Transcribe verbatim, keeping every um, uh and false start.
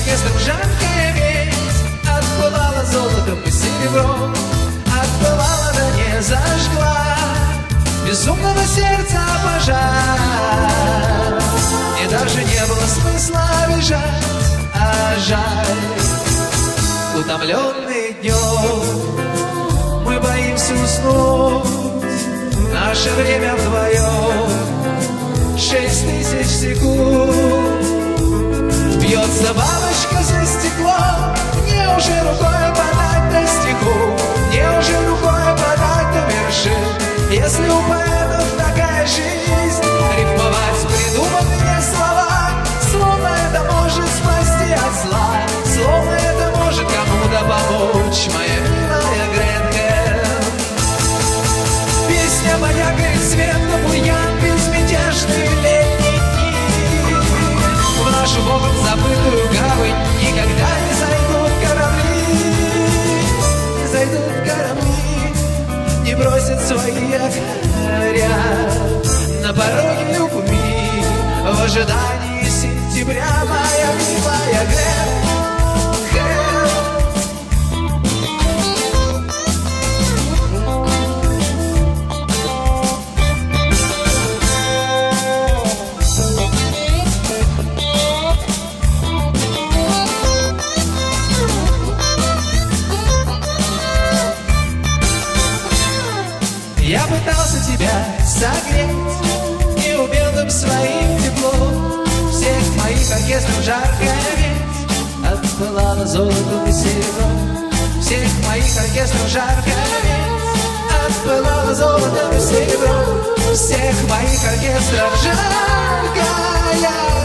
оркестром жаркая весть отпылала золотом и серебром, отпылала да не зажгла безумного сердца пожар. И даже не было смысла бежать, а жаль. Утомленные днем мы боимся уснуть, наше время вдвоем шесть тысяч секунд. Бьется бабочка за стеклом, мне уже рукой подать до стиху, мне уже рукой подать до вершин. Если у поэтов такая жизнь, рифмовать придуманные слова, словно это может спасти от зла, словно это может кому-то помочь, моя милая Гретхен. Песня моя горит свет, но буян безмятежные летние дни. В нашу вовк забытую гавань никогда не зайдут корабли, не зайдут корабли, не бросят свои якоря на пороге любви в ожидании сентября, моя милая Гретхен. Я пытался тебя согреть неумелым своим теплом, всех моих оркестров жаркая весть отпылала золотом и серебром, всех моих оркестров жаркая весть отпылала золотом и серебром, всех моих оркестров жаркая